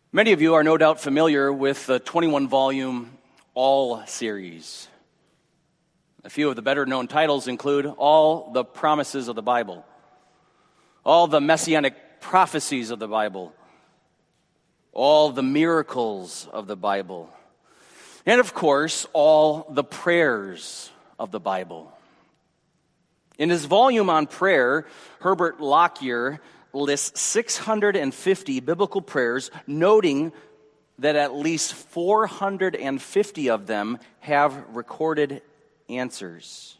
Many of you are no doubt familiar with the 21-volume All series. A few of the better-known titles include All the Promises of the Bible, All the Messianic Prophecies of the Bible, All the Miracles of the Bible, and of course, All the Prayers of the Bible. In his volume on prayer, Herbert Lockyer lists 650 biblical prayers, noting that at least 450 of them have recorded answers.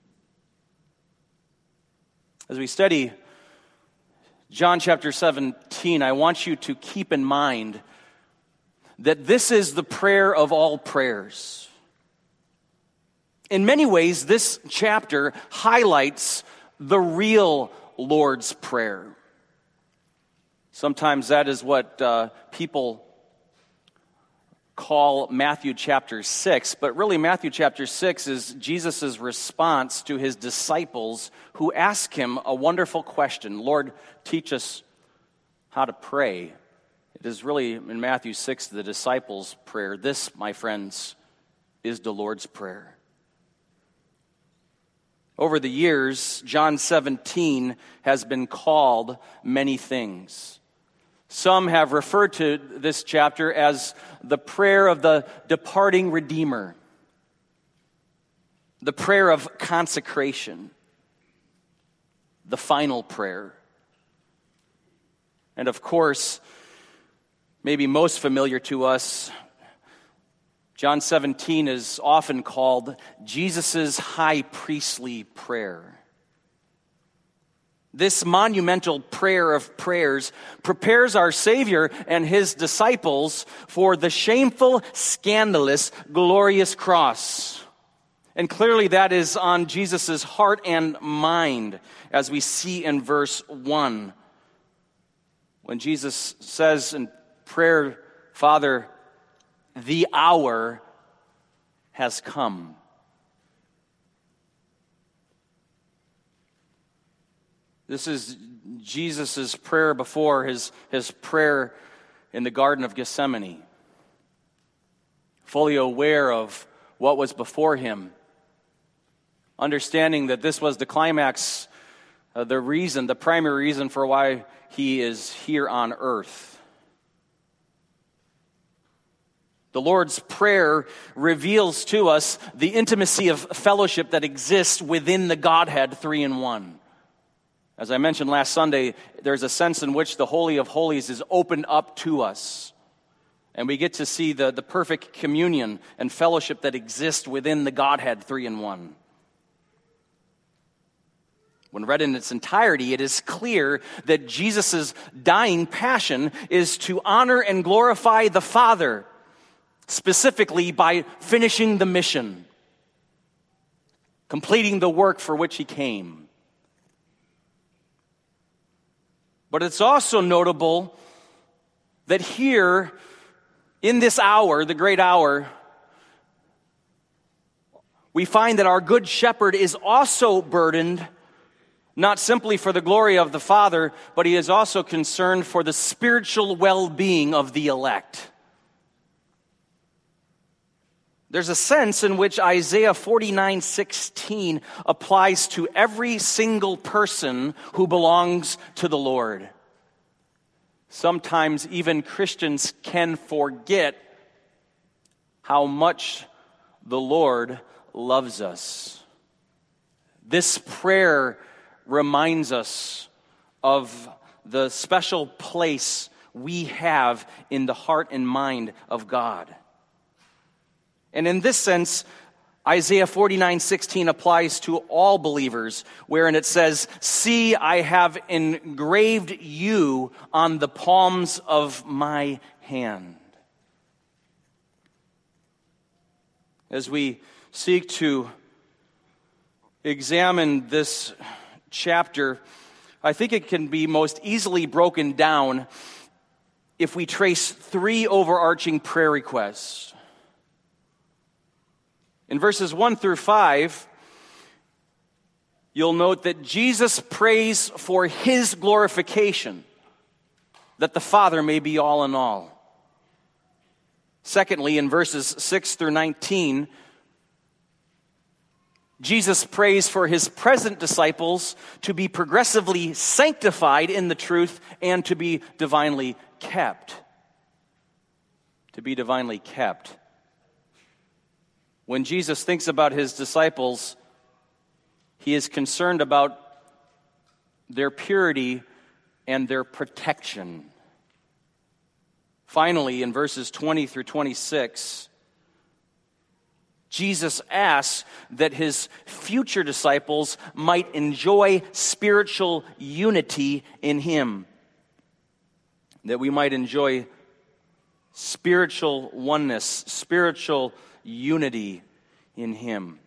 As we study John chapter 17, I want you to keep in mind that this is the prayer of all prayers. In many ways, this chapter highlights the real Lord's Prayer. Sometimes that is what people call Matthew chapter 6, but really Matthew chapter 6 is Jesus' response to his disciples who ask him a wonderful question. Lord, teach us how to pray. It is really in Matthew 6 the disciples' prayer. This, my friends, is the Lord's Prayer. Over the years, John 17 has been called many things. Some have referred to this chapter as the prayer of the departing Redeemer, the prayer of consecration, the final prayer. And of course, maybe most familiar to us, John 17 is often called Jesus' high priestly prayer. This monumental prayer of prayers prepares our Savior and his disciples for the shameful, scandalous, glorious cross. And clearly that is on Jesus' heart and mind, as we see in verse 1. When Jesus says in prayer, Father, the hour has come. This is Jesus' prayer before his prayer in the Garden of Gethsemane. Fully aware of what was before him. Understanding that this was the climax, the primary reason for why he is here on earth. The Lord's Prayer reveals to us the intimacy of fellowship that exists within the Godhead, three in one. As I mentioned last Sunday, there's a sense in which the Holy of Holies is opened up to us. And we get to see the perfect communion and fellowship that exists within the Godhead, three in one. When read in its entirety, it is clear that Jesus' dying passion is to honor and glorify the Father, specifically by finishing the mission, completing the work for which he came. But it's also notable that here, in this hour, the great hour, we find that our good shepherd is also burdened, not simply for the glory of the Father, but he is also concerned for the spiritual well-being of the elect. There's a sense in which Isaiah 49:16 applies to every single person who belongs to the Lord. Sometimes even Christians can forget how much the Lord loves us. This prayer reminds us of the special place we have in the heart and mind of God. And in this sense, Isaiah 49:16 applies to all believers, wherein it says, "See, I have engraved you on the palms of my hand." As we seek to examine this chapter, I think it can be most easily broken down if we trace three overarching prayer requests. In verses 1 through 5, you'll note that Jesus prays for his glorification, that the Father may be all in all. Secondly, in verses 6 through 19, Jesus prays for his present disciples to be progressively sanctified in the truth and to be divinely kept. To be divinely kept. When Jesus thinks about his disciples, he is concerned about their purity and their protection. Finally, in verses 20 through 26, Jesus asks that his future disciples might enjoy spiritual unity in him. That we might enjoy spiritual oneness, spiritual unity in him.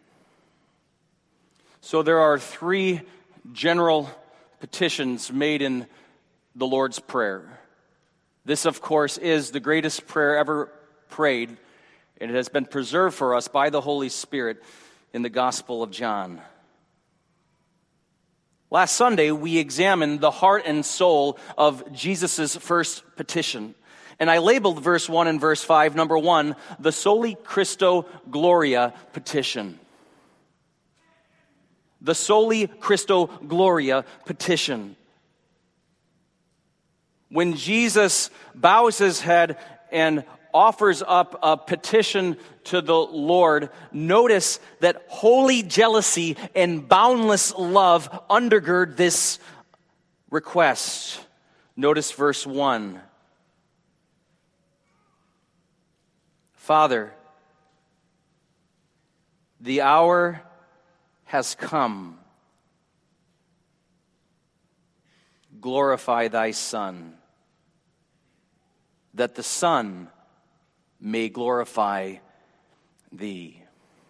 So there are three general petitions made in the Lord's Prayer. This, of course, is the greatest prayer ever prayed, and it has been preserved for us by the Holy Spirit in the Gospel of John. Last Sunday, we examined the heart and soul of Jesus' first petition. And I labeled verse 1 and verse 5, number 1, the Soli Christo Gloria petition. The Soli Christo Gloria petition. When Jesus bows his head and offers up a petition to the Lord, notice that holy jealousy and boundless love undergird this request. Notice verse 1. Father, the hour has come. Glorify thy Son, that the Son may glorify thee.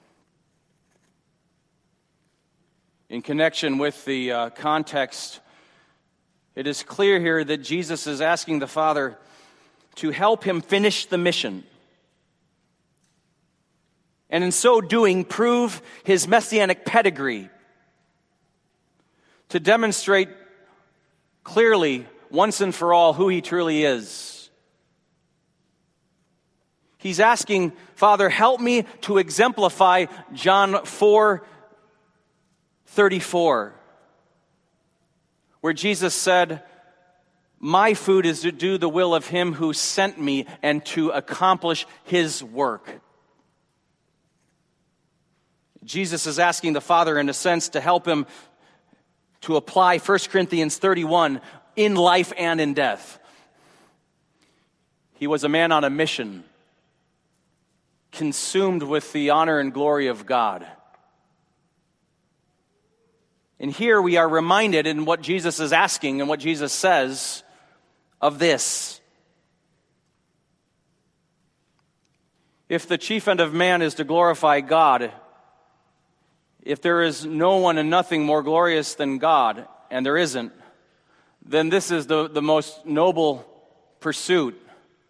In connection with the context, it is clear here that Jesus is asking the Father to help him finish the mission. And in so doing, prove his messianic pedigree, to demonstrate clearly, once and for all, who he truly is. He's asking, Father, help me to exemplify John 4:34, where Jesus said, my food is to do the will of him who sent me and to accomplish his work. Jesus is asking the Father, in a sense, to help him to apply 1 Corinthians 31 in life and in death. He was a man on a mission, consumed with the honor and glory of God. And here we are reminded in what Jesus is asking and what Jesus says of this. If the chief end of man is to glorify God, if there is no one and nothing more glorious than God, and there isn't, then this is the most noble pursuit.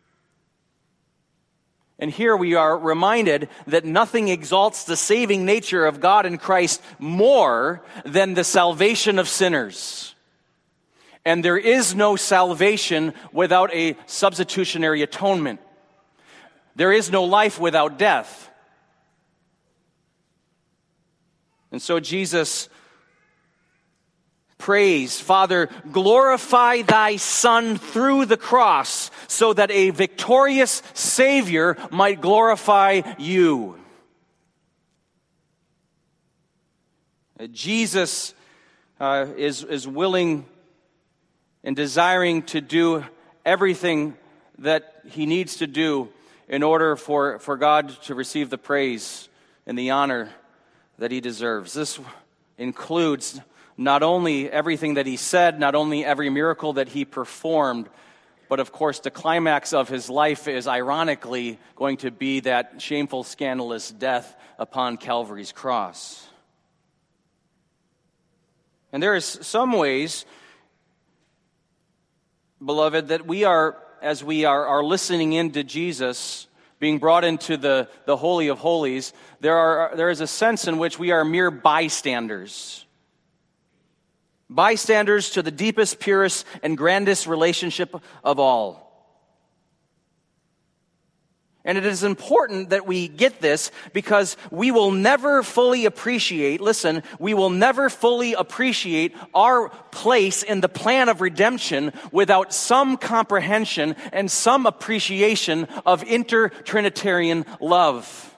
And here we are reminded that nothing exalts the saving nature of God in Christ more than the salvation of sinners. And there is no salvation without a substitutionary atonement. There is no life without death. And so Jesus prays, Father, glorify thy Son through the cross so that a victorious Savior might glorify you. Jesus is willing and desiring to do everything that he needs to do in order for God to receive the praise and the honor that he deserves. This includes not only everything that he said, not only every miracle that he performed, but of course the climax of his life is ironically going to be that shameful, scandalous death upon Calvary's cross. And there is some ways, beloved, that we are, as we are listening into Jesus, being brought into the Holy of Holies, there is a sense in which we are mere bystanders. Bystanders to the deepest, purest, and grandest relationship of all. And it is important that we get this because we will never fully appreciate, listen, we will never fully appreciate our place in the plan of redemption without some comprehension and some appreciation of inter-Trinitarian love.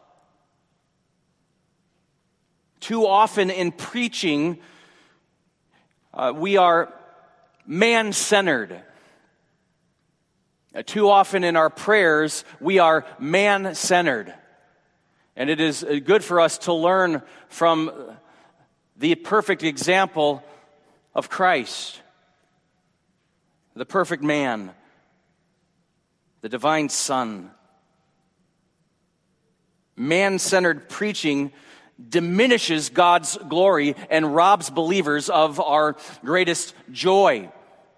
Too often in preaching, we are man-centered. Too often in our prayers, we are man-centered. And it is good for us to learn from the perfect example of Christ, the perfect man, the divine Son. Man-centered preaching diminishes God's glory and robs believers of our greatest joy.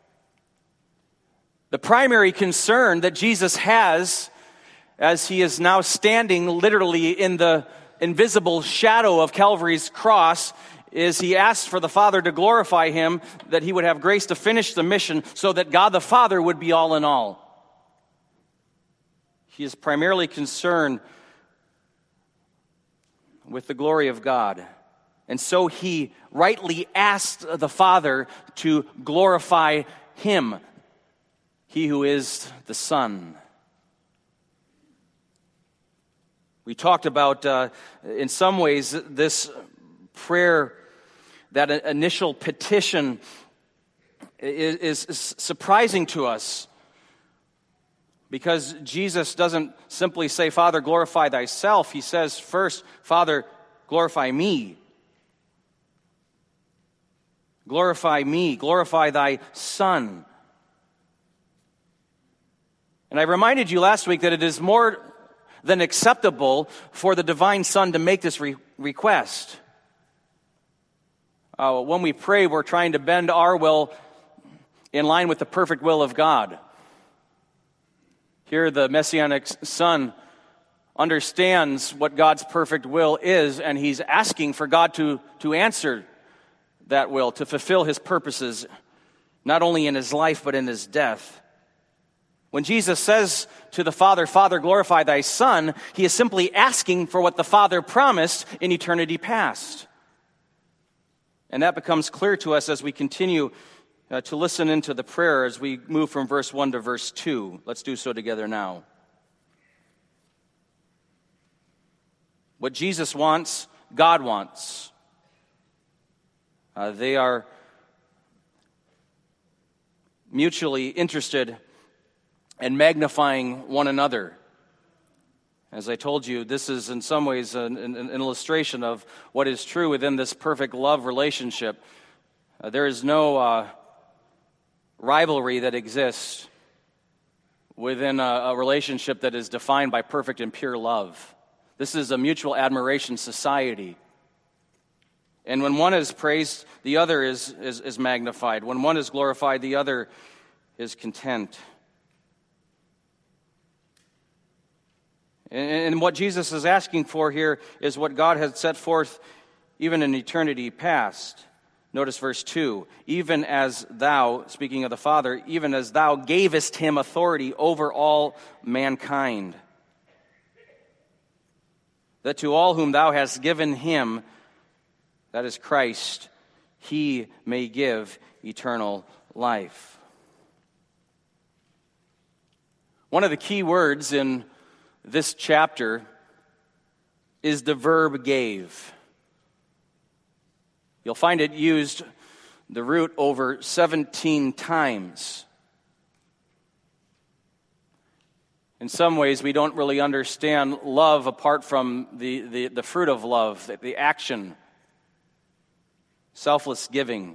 The primary concern that Jesus has, as he is now standing literally in the invisible shadow of Calvary's cross, is he asks for the Father to glorify him, that he would have grace to finish the mission so that God the Father would be all in all. He is primarily concerned with the glory of God. And so he rightly asked the Father to glorify him, he who is the Son. We talked about, in some ways, this prayer, that initial petition is surprising to us because Jesus doesn't simply say, Father, glorify thyself. He says first, Father, glorify me. Glorify me. Glorify thy Son. And I reminded you last week that it is more than acceptable for the divine Son to make this request. When we pray, we're trying to bend our will in line with the perfect will of God. Here, the Messianic Son understands what God's perfect will is, and he's asking for God to answer that will, to fulfill his purposes, not only in his life, but in his death. When Jesus says to the Father, Father, glorify thy Son, he is simply asking for what the Father promised in eternity past. And that becomes clear to us as we continue to listen into the prayer as we move from verse 1 to verse 2. Let's do so together now. What Jesus wants, God wants. They are mutually interested and magnifying one another. As I told you, this is in some ways an illustration of what is true within this perfect love relationship. There is no rivalry that exists within a relationship that is defined by perfect and pure love. This is a mutual admiration society. And when one is praised, the other is magnified. When one is glorified, the other is content. And what Jesus is asking for here is what God had set forth even in eternity past. Notice verse 2. Even as thou, speaking of the Father, even as thou gavest him authority over all mankind, that to all whom thou hast given him, that is Christ, he may give eternal life. One of the key words in this chapter is the verb gave. You'll find it used, the root, over 17 times. In some ways, we don't really understand love apart from the fruit of love, the action, selfless giving.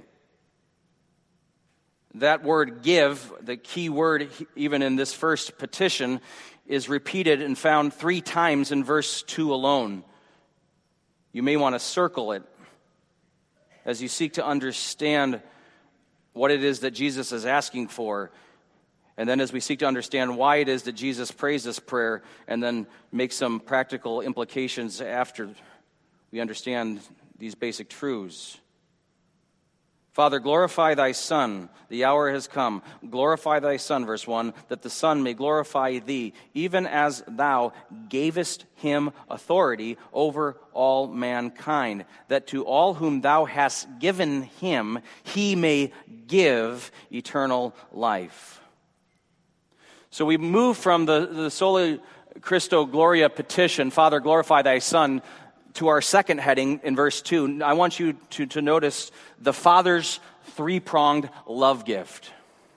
That word give, the key word even in this first petition, is repeated and found 3 times in verse 2 alone. You may want to circle it as you seek to understand what it is that Jesus is asking for. And then as we seek to understand why it is that Jesus prays this prayer, and then make some practical implications after we understand these basic truths. Father, glorify thy Son. The hour has come. Glorify thy Son, verse 1, that the Son may glorify thee, even as thou gavest him authority over all mankind, that to all whom thou hast given him, he may give eternal life. So we move from the Soli Christo Gloria petition, Father, glorify thy Son, to our second heading in verse 2. I want you to notice the Father's three-pronged love gift.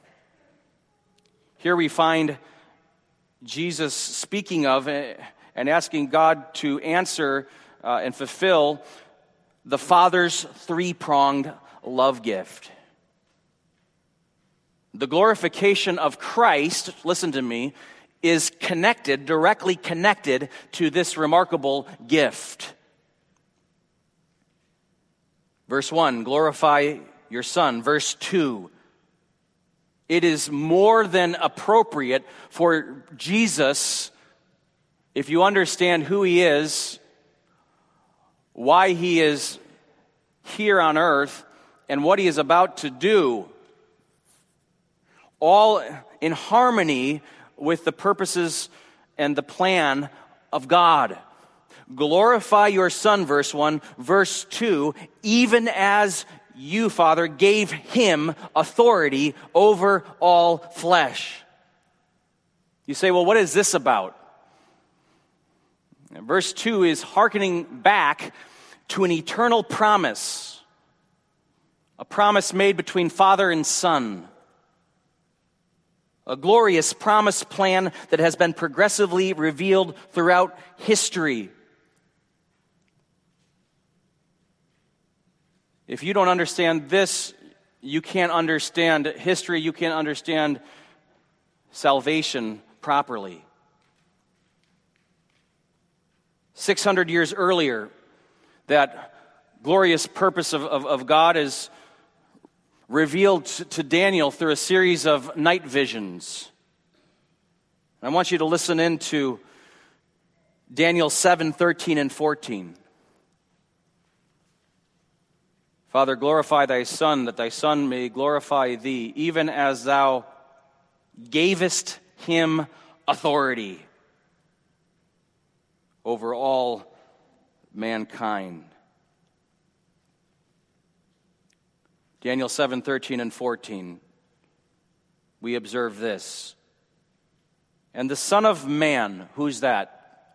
Here we find Jesus speaking of and asking God to answer and fulfill the Father's three-pronged love gift. The glorification of Christ, listen to me, is connected, directly connected to this remarkable gift. Verse 1, glorify your Son. Verse 2, it is more than appropriate for Jesus, if you understand who he is, why he is here on earth, and what he is about to do, all in harmony with the purposes and the plan of God. Glorify your Son, verse 1. Verse 2, even as you, Father, gave him authority over all flesh. You say, well, what is this about? Verse 2 is hearkening back to an eternal promise, a promise made between Father and Son. A glorious promise plan that has been progressively revealed throughout history. If you don't understand this, you can't understand history, you can't understand salvation properly. 600 years earlier, that glorious purpose of God is revealed to Daniel through a series of night visions. I want you to listen in to Daniel 7, 13 and 14. Father, glorify thy Son, that thy Son may glorify thee, even as thou gavest him authority over all mankind. Daniel 7, 13 and 14, we observe this. And the Son of Man, who's that?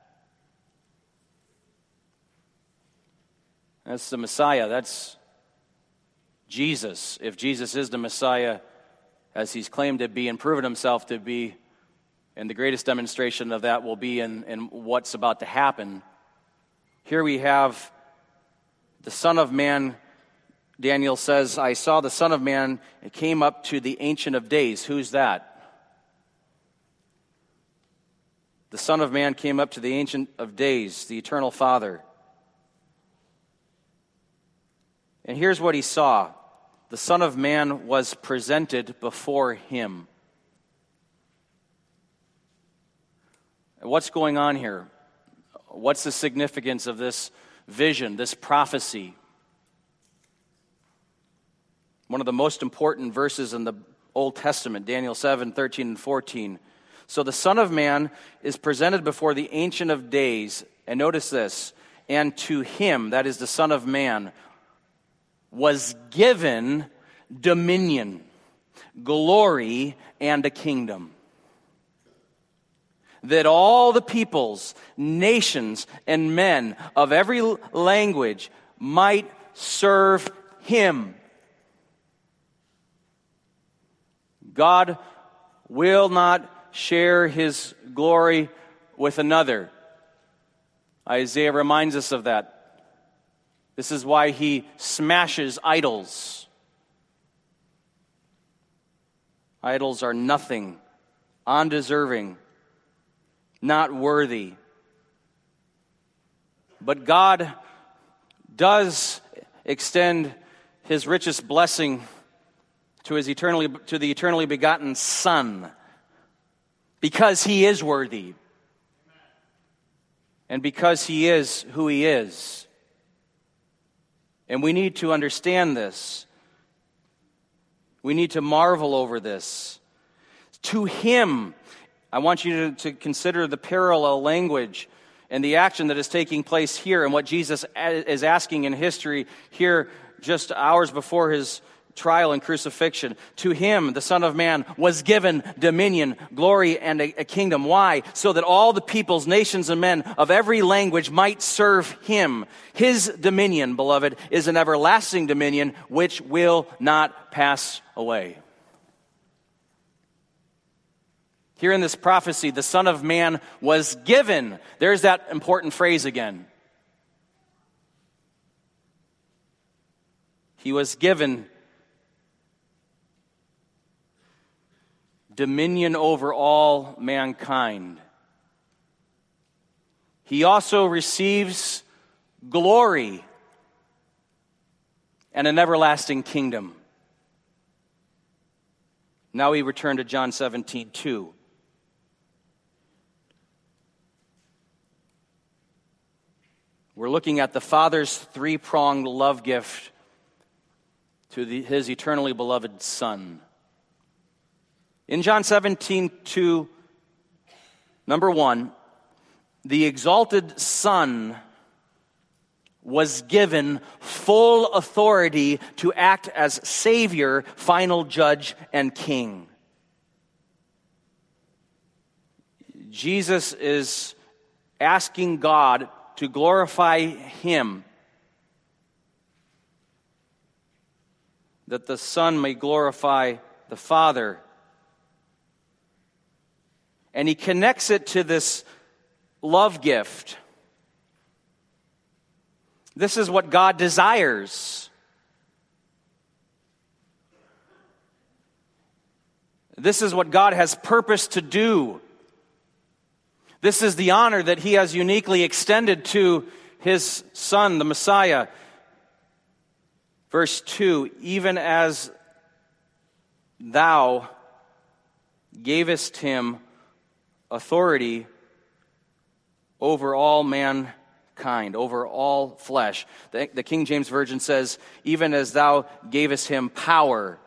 That's the Messiah, that's Jesus. If Jesus is the Messiah, as he's claimed to be and proven himself to be, and the greatest demonstration of that will be in what's about to happen. Here we have the Son of Man. Daniel says, I saw the Son of Man, it came up to the Ancient of Days. Who's that? The Son of Man came up to the Ancient of Days, the Eternal Father. And here's what he saw. The Son of Man was presented before him. What's going on here? What's the significance of this vision, this prophecy? One of the most important verses in the Old Testament, Daniel 7, 13 and 14. So the Son of Man is presented before the Ancient of Days. And notice this. And to him, that is the Son of Man, was given dominion, glory, and a kingdom, that all the peoples, nations, and men of every language might serve him. God will not share his glory with another. Isaiah reminds us of that. This is why he smashes idols. Idols are nothing, undeserving, not worthy. But God does extend his richest blessing to the eternally begotten Son, because he is worthy and because he is who he is. And we need to understand this. We need to marvel over this. To him, I want you to consider the parallel language and the action that is taking place here and what Jesus is asking in history here just hours before his trial and crucifixion. To him, the Son of Man, was given dominion, glory, and a kingdom. Why? So that all the peoples, nations, and men of every language might serve him. His dominion, beloved, is an everlasting dominion which will not pass away. Here in this prophecy, the Son of Man was given. There's that important phrase again. He was given dominion over all mankind. He also receives glory and an everlasting kingdom. Now we return to John 17:2. We're looking at the Father's three-pronged love gift to his eternally beloved Son. In John 17:2, number 1, the exalted Son was given full authority to act as Savior, final Judge, and King. Jesus is asking God to glorify him, that the Son may glorify the Father. And he connects it to this love gift. This is what God desires. This is what God has purposed to do. This is the honor that he has uniquely extended to his Son, the Messiah. Verse 2, even as thou gavest him authority over all mankind, over all flesh. The King James Version says, even as thou gavest him power.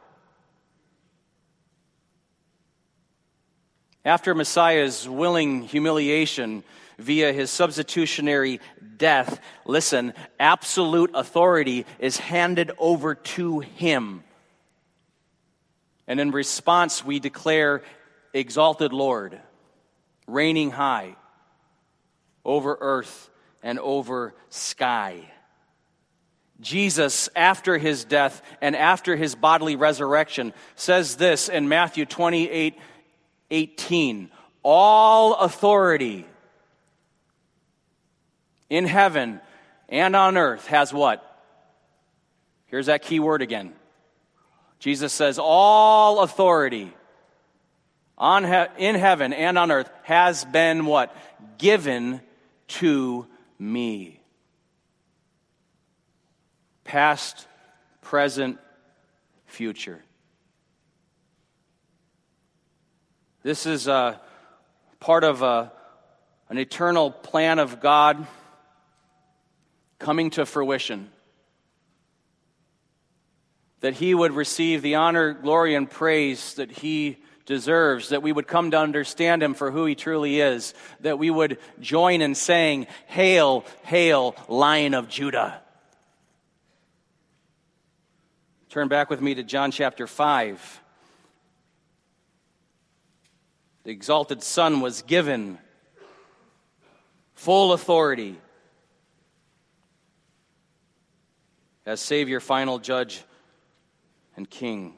After Messiah's willing humiliation via his substitutionary death, listen, absolute authority is handed over to him. And in response, we declare, exalted Lord, reigning high over earth and over sky. Jesus, after his death and after his bodily resurrection, says this in Matthew 28:18, all authority in heaven and on earth has what? Here's that key word again. Jesus says, all authority in heaven and on earth has been what? Given to me. Past, present, future. This is a part of an eternal plan of God coming to fruition. That he would receive the honor, glory, and praise that he deserves, that we would come to understand him for who he truly is, that we would join in saying, Hail, hail, Lion of Judah. Turn back with me to John chapter 5. The exalted Son was given full authority as Savior, final Judge, and King.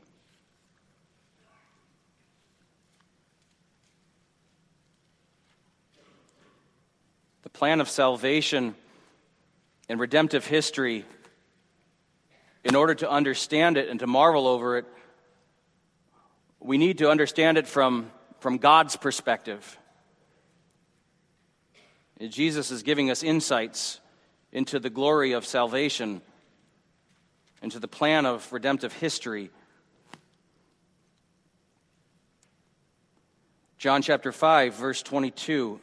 The plan of salvation and redemptive history, in order to understand it and to marvel over it, we need to understand it from God's perspective. Jesus is giving us insights into the glory of salvation, into the plan of redemptive history. John chapter 5, verse 22.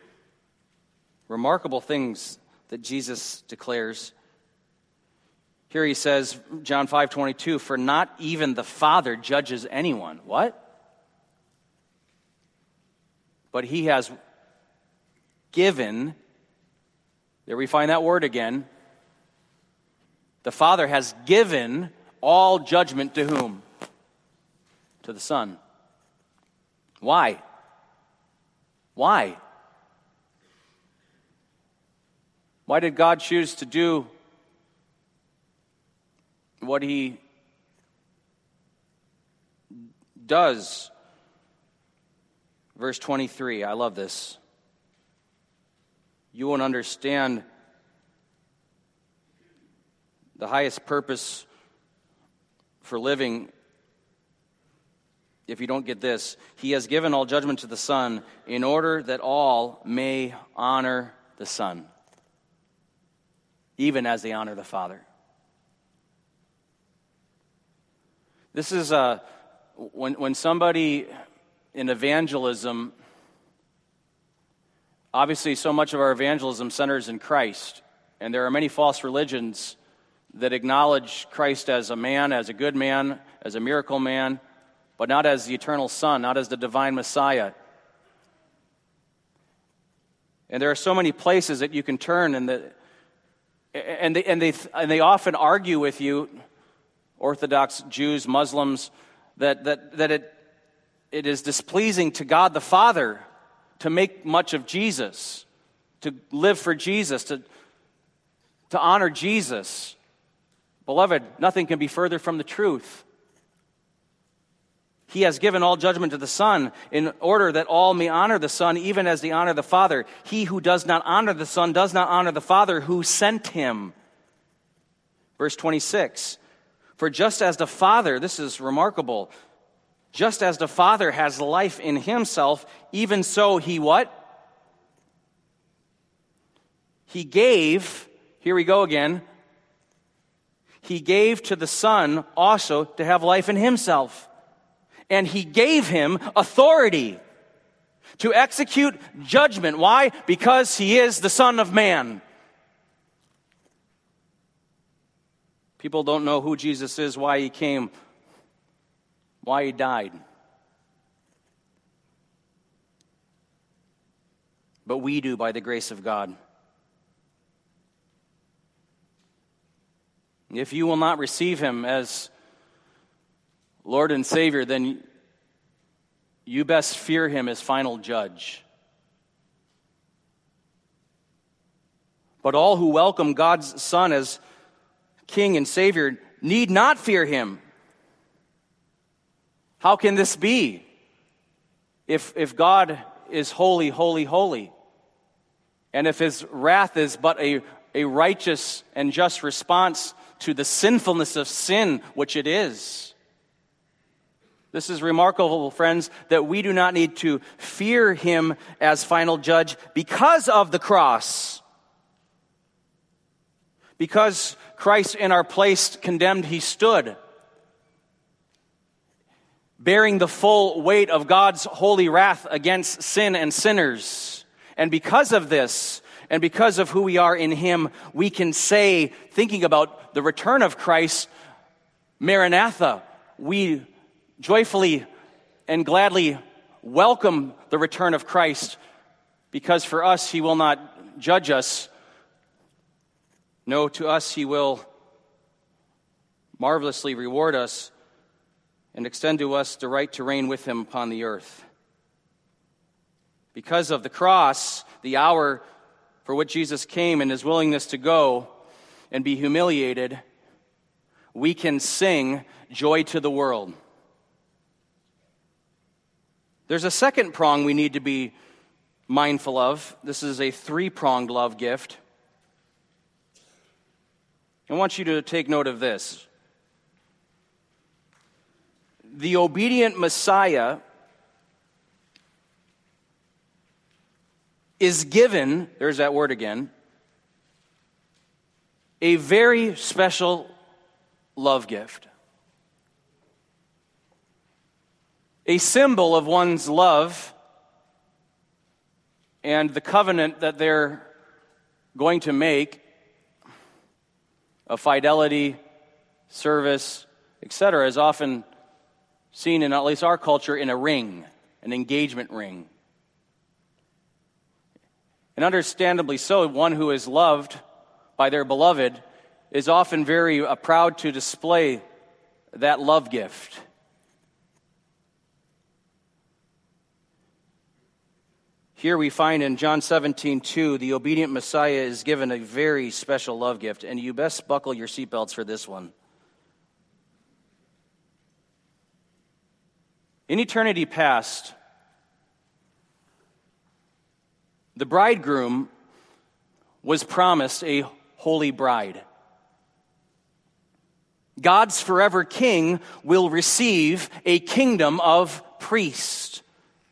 Remarkable things that Jesus declares. Here he says, John 5:22, for not even the Father judges anyone. What? But he has given, there we find that word again, the Father has given all judgment to whom? To the Son. Why? Why? Why did God choose to do what he does? Verse 23, I love this. You won't understand the highest purpose for living if you don't get this. He has given all judgment to the Son in order that all may honor the Son, even as they honor the Father. This is when somebody in evangelism, obviously so much of our evangelism centers in Christ, and there are many false religions that acknowledge Christ as a man, as a good man, as a miracle man, but not as the eternal Son, not as the divine Messiah. And there are so many places that you can turn, and they often argue with you, Orthodox Jews, Muslims, that it is displeasing to God the Father to make much of Jesus, to live for Jesus, to honor Jesus. Beloved, nothing can be further from the truth. He has given all judgment to the Son in order that all may honor the Son, even as they honor the Father. He who does not honor the Son does not honor the Father who sent him. Verse 26, for just as the Father, this is remarkable, just as the Father has life in himself, even so he what? He gave, here we go again, he gave to the Son also to have life in himself. And he gave him authority to execute judgment. Why? Because he is the Son of Man. People don't know who Jesus is, why he came, why he died. But we do by the grace of God. If you will not receive him as Lord and Savior, then you best fear him as final judge. But all who welcome God's Son as King and Savior need not fear him. How can this be? If God is holy, holy, holy, and if his wrath is but a righteous and just response to the sinfulness of sin, which it is. This is remarkable, friends, that we do not need to fear him as final judge because of the cross. Because Christ in our place condemned, he stood, bearing the full weight of God's holy wrath against sin and sinners. And because of this, and because of who we are in him, we can say, thinking about the return of Christ, Maranatha, we joyfully and gladly welcome the return of Christ, because for us he will not judge us. No, to us he will marvelously reward us and extend to us the right to reign with him upon the earth. Because of the cross, the hour for which Jesus came and his willingness to go and be humiliated, we can sing joy to the world. There's a second prong we need to be mindful of. This is a three-pronged love gift. I want you to take note of this. The obedient Messiah is given, there's that word again, a very special love gift. A symbol of one's love and the covenant that they're going to make, of fidelity, service, etc., is often seen in at least our culture in a ring, an engagement ring. And understandably so, one who is loved by their beloved is often very proud to display that love gift. Here we find in John 17:2, the obedient Messiah is given a very special love gift, and you best buckle your seatbelts for this one. In eternity past, the bridegroom was promised a holy bride. God's forever king will receive a kingdom of priests,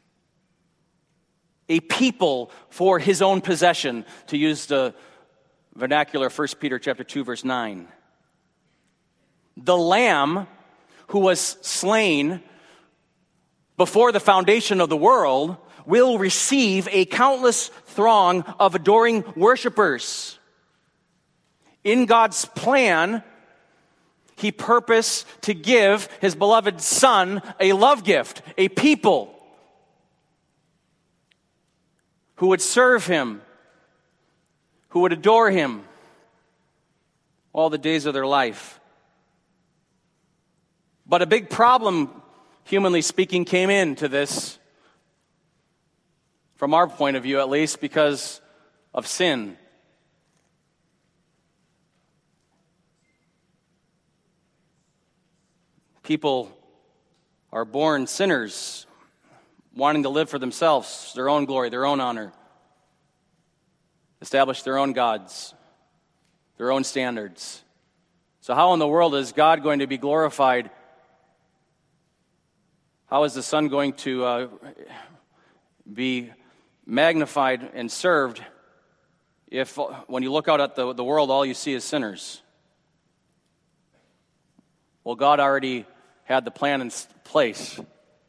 a people for his own possession, to use the vernacular 1 Peter chapter 2, verse 9. The Lamb who was slain before the foundation of the world will receive a countless throng of adoring worshipers. In God's plan, he purposed to give his beloved Son a love gift, a people who would serve him, who would adore him all the days of their life. But a big problem, humanly speaking, came into this, from our point of view at least, because of sin. People are born sinners, wanting to live for themselves, their own glory, their own honor, establish their own gods, their own standards. So how in the world is God going to be glorified? How is the Son going to be magnified and served if, when you look out at the world, all you see is sinners? Well, God already had the plan in place.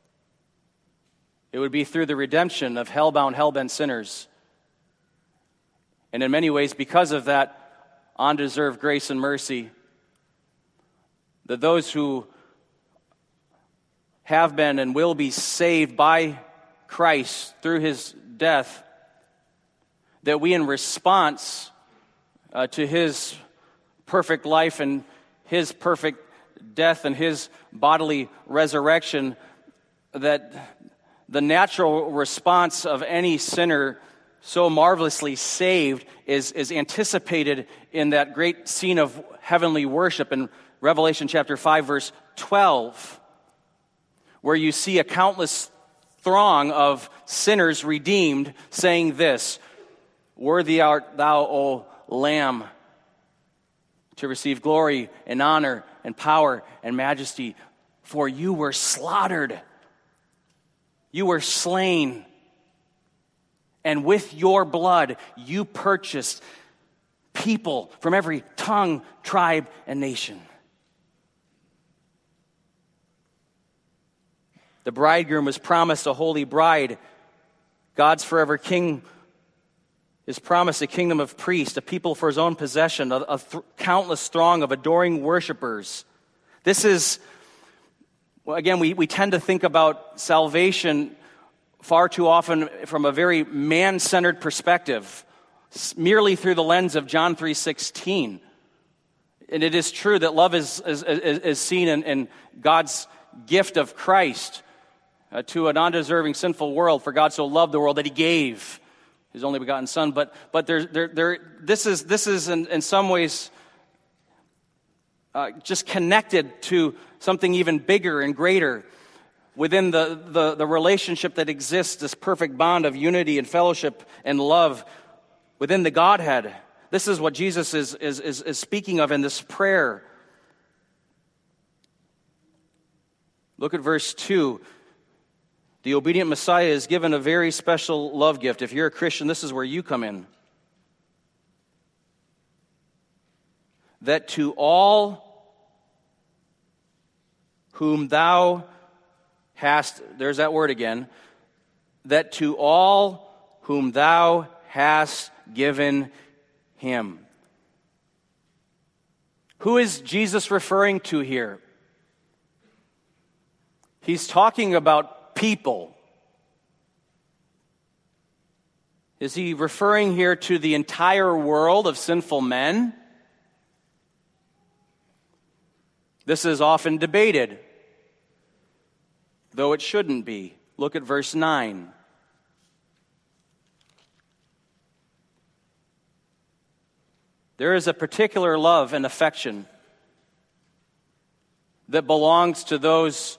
It would be through the redemption of hell-bound, hell-bent sinners. And in many ways, because of that undeserved grace and mercy, that those who have been and will be saved by Christ through his death, that we in response to his perfect life and his perfect death and his bodily resurrection, that the natural response of any sinner so marvelously saved is anticipated in that great scene of heavenly worship in Revelation chapter 5, verse 12, where you see a countless throng of sinners redeemed saying this: "Worthy art thou, O Lamb, to receive glory and honor and power and majesty, for you were slaughtered, you were slain, and with your blood you purchased people from every tongue, tribe, and nation." The bridegroom was promised a holy bride. God's forever king is promised a kingdom of priests, a people for his own possession, a countless throng of adoring worshipers. This is, again, we tend to think about salvation far too often from a very man-centered perspective, merely through the lens of John 3:16. And it is true that love is seen in God's gift of Christ to an undeserving, sinful world. For God so loved the world that he gave his only begotten Son. But this is in some ways just connected to something even bigger and greater within the relationship that exists, this perfect bond of unity and fellowship and love within the Godhead. This is what Jesus is speaking of in this prayer. Look at verse 2. The obedient Messiah is given a very special love gift. If you're a Christian, this is where you come in. That to all whom thou hast, there's that word again, that to all whom thou hast given him. Who is Jesus referring to here? He's talking about people. Is he referring here to the entire world of sinful men? This is often debated, though it shouldn't be. Look at verse 9. There is a particular love and affection that belongs to those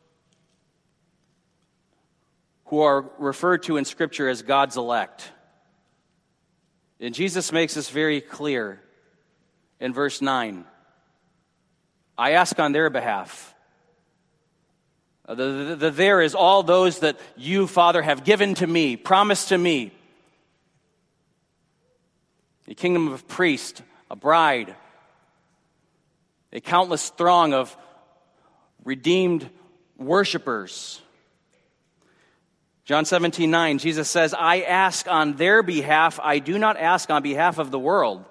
who are referred to in Scripture as God's elect. And Jesus makes this very clear in verse 9. I ask on their behalf. The there is all those that you, Father, have given to me, promised to me. A kingdom of priests, a bride, a countless throng of redeemed worshipers. John 17:9, Jesus says, I ask on their behalf, I do not ask on behalf of the world,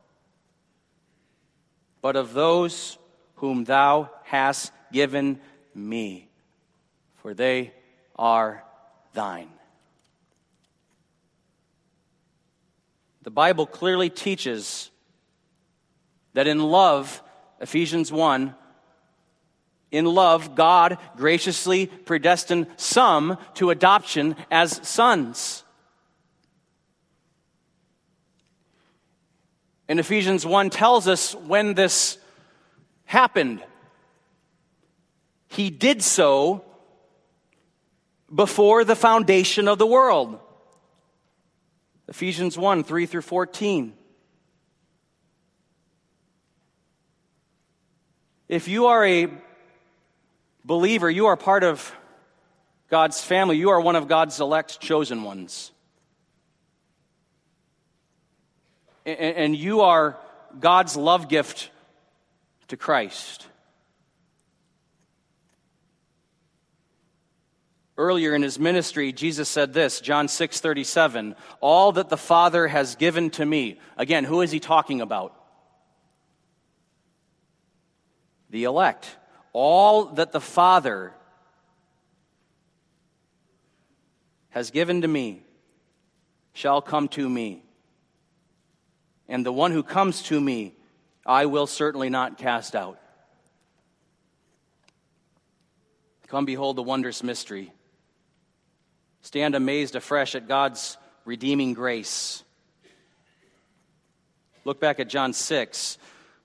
but of those whom thou hast given me, for they are thine. The Bible clearly teaches that in love, Ephesians 1, in love, God graciously predestined some to adoption as sons. And Ephesians 1 tells us when this happened. He did so before the foundation of the world. Ephesians 1, 3 through 14. If you are a believer, you are part of God's family. You are one of God's elect chosen ones. And you are God's love gift to Christ. Earlier in his ministry, Jesus said this, John 6:37, all that the Father has given to me. Again, who is he talking about? The elect. All that the Father has given to me shall come to me. And the one who comes to me, I will certainly not cast out. Come behold the wondrous mystery. Stand amazed afresh at God's redeeming grace. Look back at John 6.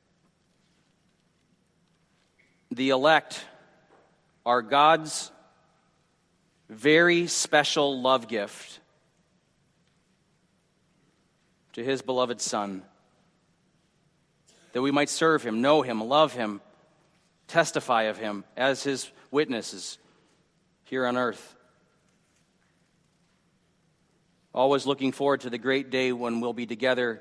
The elect are God's very special love gift to his beloved Son, that we might serve him, know him, love him, testify of him as his witnesses here on earth. Always looking forward to the great day when we'll be together.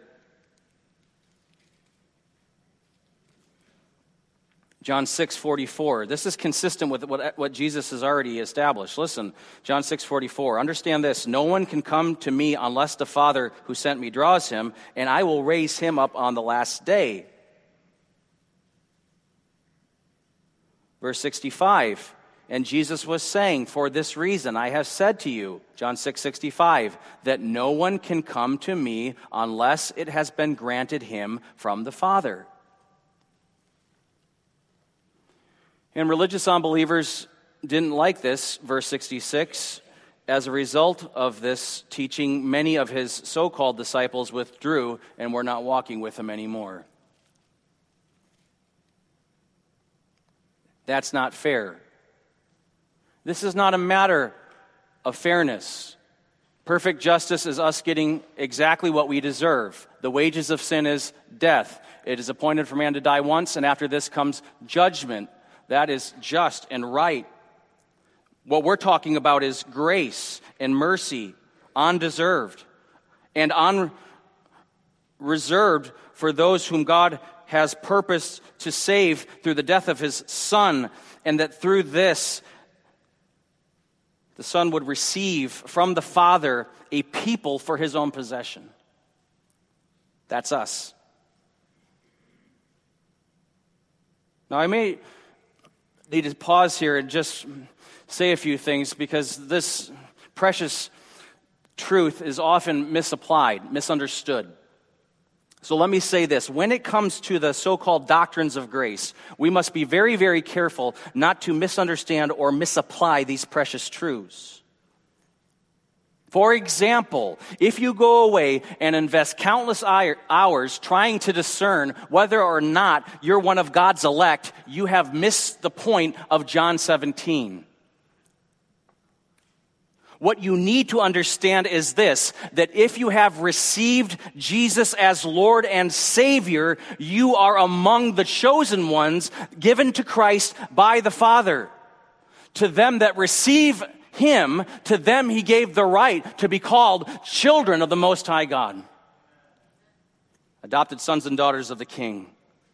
John 6:44. This is consistent with what Jesus has already established. Listen, John 6:44. Understand this, no one can come to me unless the Father who sent me draws him, and I will raise him up on the last day. Verse 65. And Jesus was saying, for this reason I have said to you, John 6:65, that no one can come to me unless it has been granted him from the Father. And religious unbelievers didn't like this, verse 66. As a result of this teaching, many of his so-called disciples withdrew and were not walking with him anymore. That's not fair. This is not a matter of fairness. Perfect justice is us getting exactly what we deserve. The wages of sin is death. It is appointed for man to die once, and after this comes judgment. That is just and right. What we're talking about is grace and mercy, undeserved and unreserved for those whom God has purposed to save through the death of his Son, and that through this, the Son would receive from the Father a people for his own possession. That's us. Now, I may need to pause here and just say a few things because this precious truth is often misapplied, misunderstood. So let me say this. When it comes to the so-called doctrines of grace, we must be very, very careful not to misunderstand or misapply these precious truths. For example, if you go away and invest countless hours trying to discern whether or not you're one of God's elect, you have missed the point of John 17. What you need to understand is this, that if you have received Jesus as Lord and Savior, you are among the chosen ones given to Christ by the Father. To them that receive Him, to them He gave the right to be called children of the Most High God. Adopted sons and daughters of the King.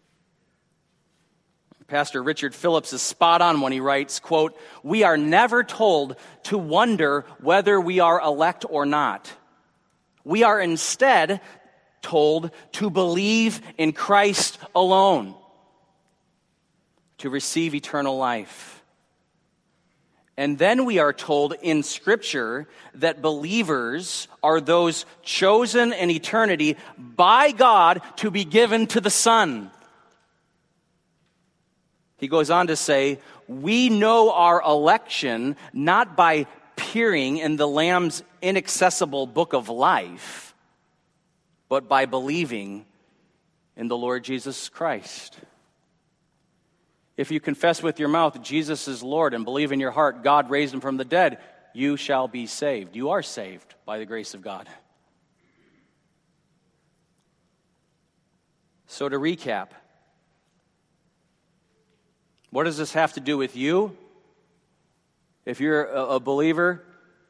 Pastor Richard Phillips is spot on when he writes, quote, "We are never told to wonder whether we are elect or not. We are instead told to believe in Christ alone, to receive eternal life. And then we are told in Scripture that believers are those chosen in eternity by God to be given to the Son." He goes on to say, "We know our election not by peering in the Lamb's inaccessible book of life, but by believing in the Lord Jesus Christ. If you confess with your mouth Jesus is Lord and believe in your heart God raised Him from the dead, you shall be saved." You are saved by the grace of God. So to recap, what does this have to do with you? If you're a believer,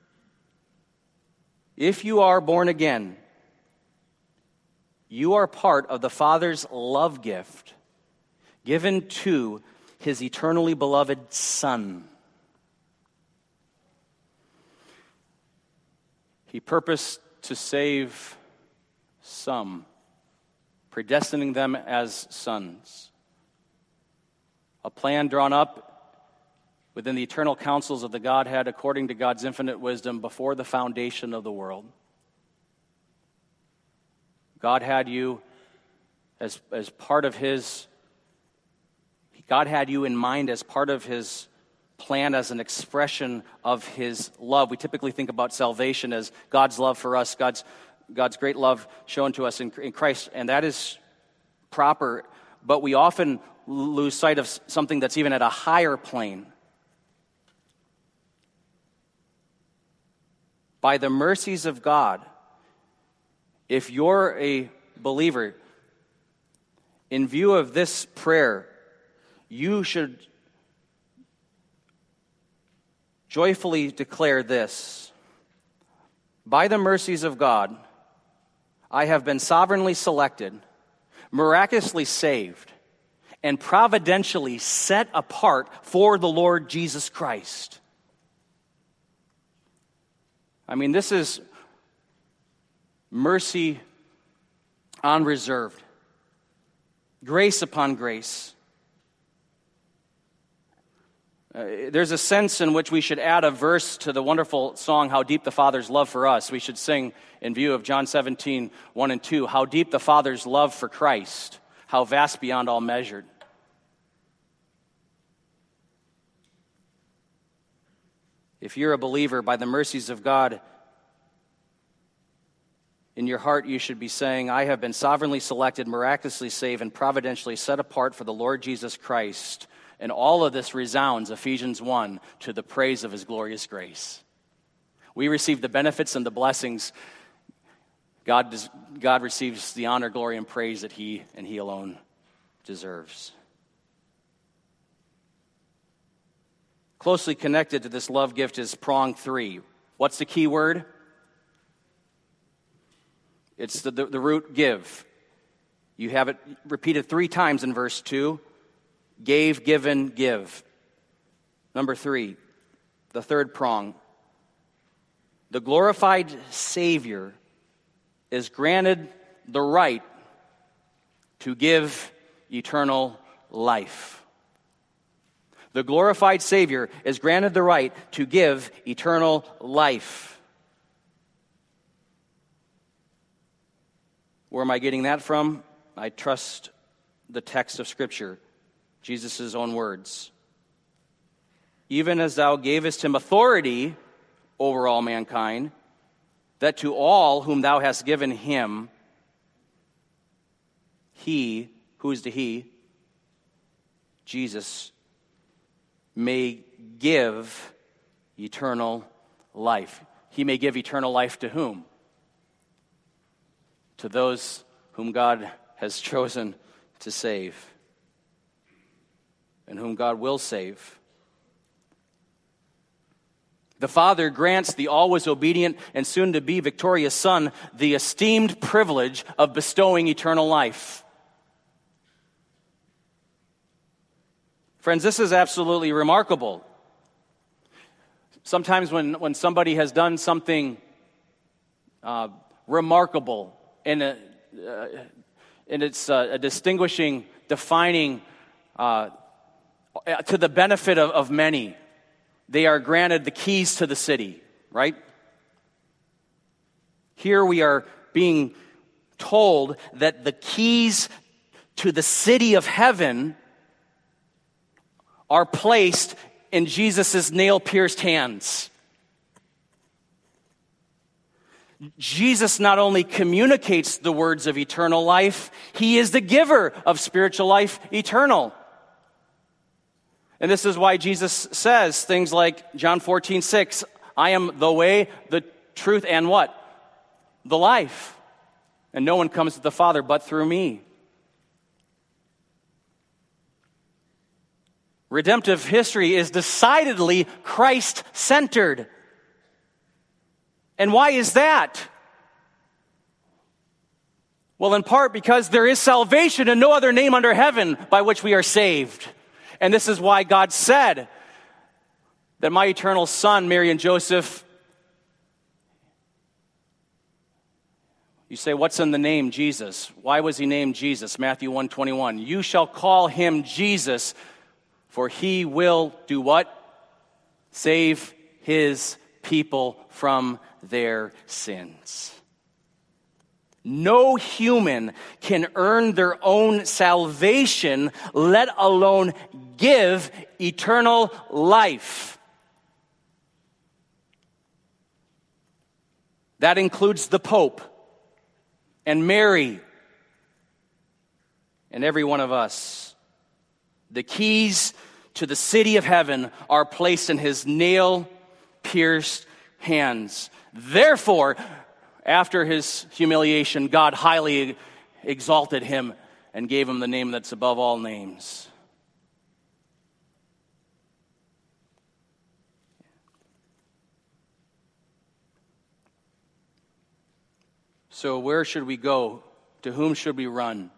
if you are born again, you are part of the Father's love gift given to His eternally beloved Son. He purposed to save some, predestining them as sons. A plan drawn up within the eternal counsels of the Godhead according to God's infinite wisdom before the foundation of the world. God had you as part of His, God had you in mind as part of His plan, as an expression of His love. We typically think about salvation as God's love for us, God's great love shown to us in Christ, and that is proper, but we often lose sight of something that's even at a higher plane. By the mercies of God, if you're a believer, in view of this prayer, you should joyfully declare this: by the mercies of God, I have been sovereignly selected, miraculously saved, and providentially set apart for the Lord Jesus Christ. I mean, this is mercy on reserve, grace upon grace. There's a sense in which we should add a verse to the wonderful song, How Deep the Father's Love for Us. We should sing in view of John 17, 1 and 2, how deep the Father's love for Christ, how vast beyond all measured. If you're a believer, by the mercies of God, in your heart you should be saying, I have been sovereignly selected, miraculously saved, and providentially set apart for the Lord Jesus Christ. And all of this resounds, Ephesians 1, to the praise of His glorious grace. We receive the benefits and the blessings. God receives the honor, glory, and praise that He and He alone deserves. Closely connected to this love gift is prong 3. What's the key word? It's the root give. You have it repeated 3 times in verse 2. Gave, given, give. Number 3, the third prong. The glorified Savior is granted the right to give eternal life. The glorified Savior is granted the right to give eternal life. Where am I getting that from? I trust the text of Scripture, Jesus' own words. Even as thou gavest him authority over all mankind, that to all whom thou hast given him, he, who is the he? Jesus, may give eternal life. He may give eternal life to whom? To those whom God has chosen to save, and whom God will save. The Father grants the always obedient and soon-to-be victorious Son the esteemed privilege of bestowing eternal life. Friends, this is absolutely remarkable. Sometimes when somebody has done something remarkable, and it's a distinguishing, defining, to the benefit of many, they are granted the keys to the city, right? Here we are being told that the keys to the city of heaven are placed in Jesus' nail-pierced hands. Jesus not only communicates the words of eternal life, he is the giver of spiritual life eternal. And this is why Jesus says things like John 14:6, I am the way, the truth, and what? The life. And no one comes to the Father but through me. Redemptive history is decidedly Christ-centered. And why is that? Well, in part because there is salvation and no other name under heaven by which we are saved. And this is why God said that my eternal Son, Mary and Joseph, you say, what's in the name Jesus? Why was he named Jesus? Matthew 1:21. You shall call him Jesus, for he will do what? Save his people from their sins. No human can earn their own salvation, let alone give eternal life. That includes the Pope and Mary and every one of us. The keys to the city of heaven are placed in his nail-pierced hands. Therefore, after his humiliation, God highly exalted him and gave him the name that's above all names. So where should we go? To whom should we run?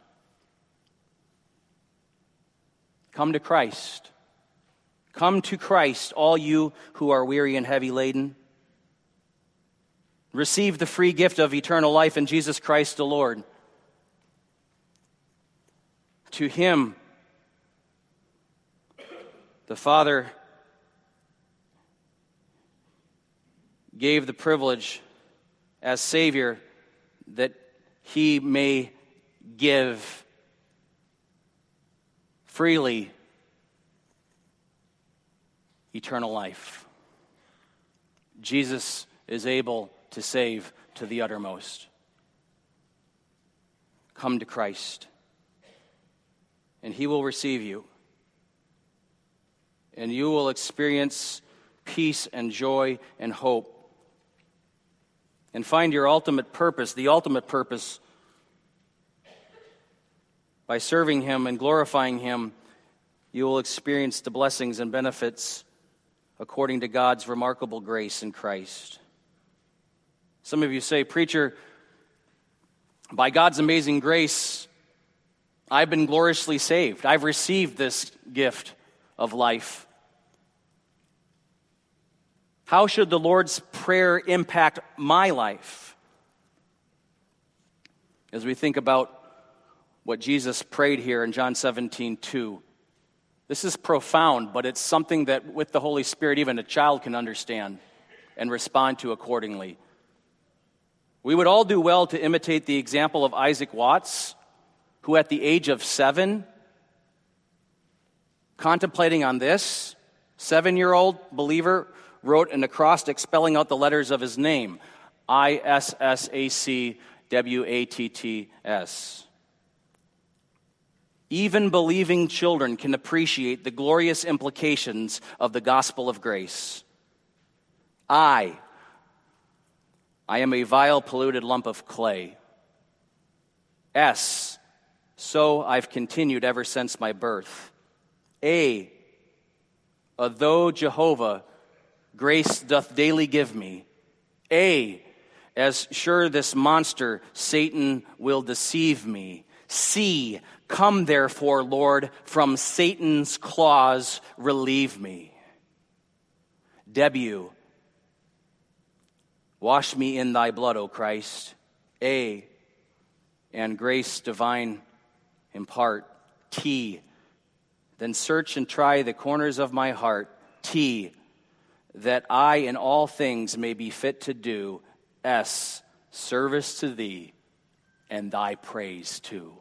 Come to Christ. Come to Christ, all you who are weary and heavy laden. Receive the free gift of eternal life in Jesus Christ the Lord. To him, the Father gave the privilege as Savior that he may give freely eternal life. Jesus is able to save to the uttermost. Come to Christ, and he will receive you, and you will experience peace and joy and hope, and find your ultimate purpose, the ultimate purpose. By serving him and glorifying him, you will experience the blessings and benefits according to God's remarkable grace in Christ. Some of you say, preacher, by God's amazing grace, I've been gloriously saved. I've received this gift of life. How should the Lord's Prayer impact my life? As we think about what Jesus prayed here in John 17:2. This is profound, but it's something that with the Holy Spirit, even a child can understand and respond to accordingly. We would all do well to imitate the example of Isaac Watts, who at the age of 7, contemplating on this, 7-year-old believer wrote an acrostic spelling out the letters of his name, ISSACWATTS. Even believing children can appreciate the glorious implications of the gospel of grace. I am a vile, polluted lump of clay. S, so I've continued ever since my birth. A, although Jehovah grace doth daily give me. A, as sure this monster Satan will deceive me. C, come therefore, Lord, from Satan's claws relieve me. W, wash me in thy blood, O Christ. A, and grace divine impart. T, then search and try the corners of my heart. T, that I in all things may be fit to do. S, service to thee and thy praise too.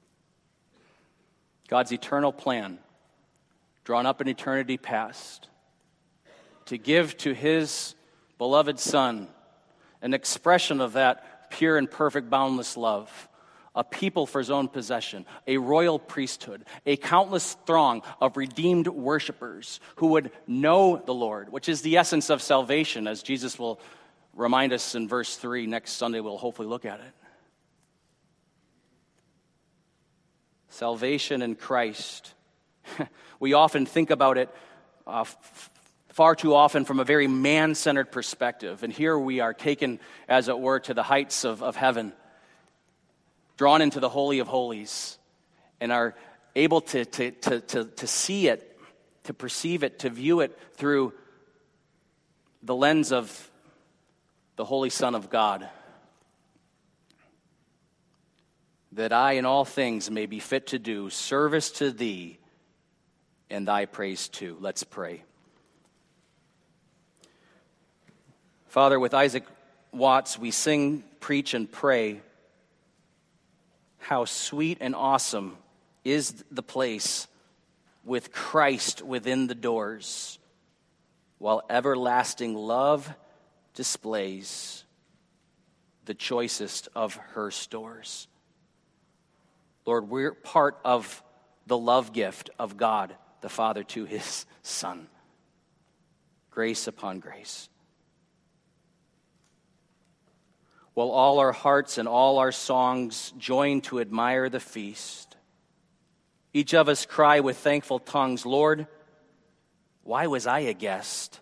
God's eternal plan, drawn up in eternity past, to give to his beloved Son an expression of that pure and perfect boundless love, a people for his own possession, a royal priesthood, a countless throng of redeemed worshipers who would know the Lord, which is the essence of salvation, as Jesus will remind us in verse 3. Next Sunday we'll hopefully look at it. Salvation in Christ. We often think about it far too often from a very man-centered perspective. And here we are taken, as it were, to the heights of heaven, drawn into the Holy of Holies, and are able to see it, to perceive it, to view it through the lens of the Holy Son of God. That I in all things may be fit to do service to thee and thy praise too. Let's pray. Father, with Isaac Watts, we sing, preach, and pray. How sweet and awesome is the place with Christ within the doors, while everlasting love displays the choicest of her stores. Lord, we're part of the love gift of God, the Father, to his Son. Grace upon grace. While all our hearts and all our songs join to admire the feast, each of us cry with thankful tongues, Lord, why was I a guest?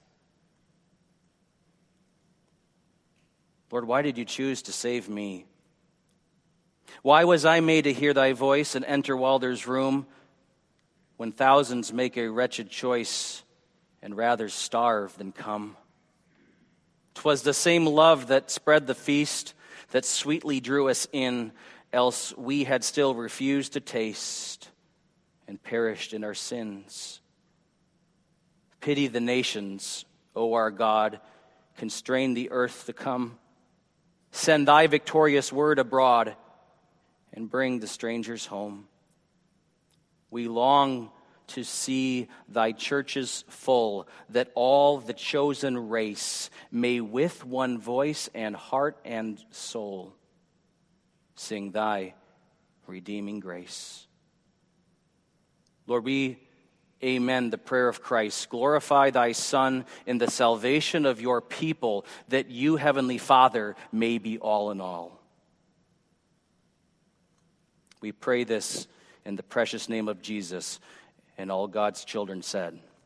Lord, why did you choose to save me? Why was I made to hear thy voice and enter Wilder's room when thousands make a wretched choice and rather starve than come? 'Twas the same love that spread the feast that sweetly drew us in, else we had still refused to taste and perished in our sins. Pity the nations, O our God, constrain the earth to come. Send thy victorious word abroad and bring the strangers home. We long to see thy churches full, that all the chosen race may with one voice and heart and soul sing thy redeeming grace. Lord, we amen the prayer of Christ. Glorify thy Son in the salvation of your people, that you, Heavenly Father, may be all in all. We pray this in the precious name of Jesus, and all God's children said.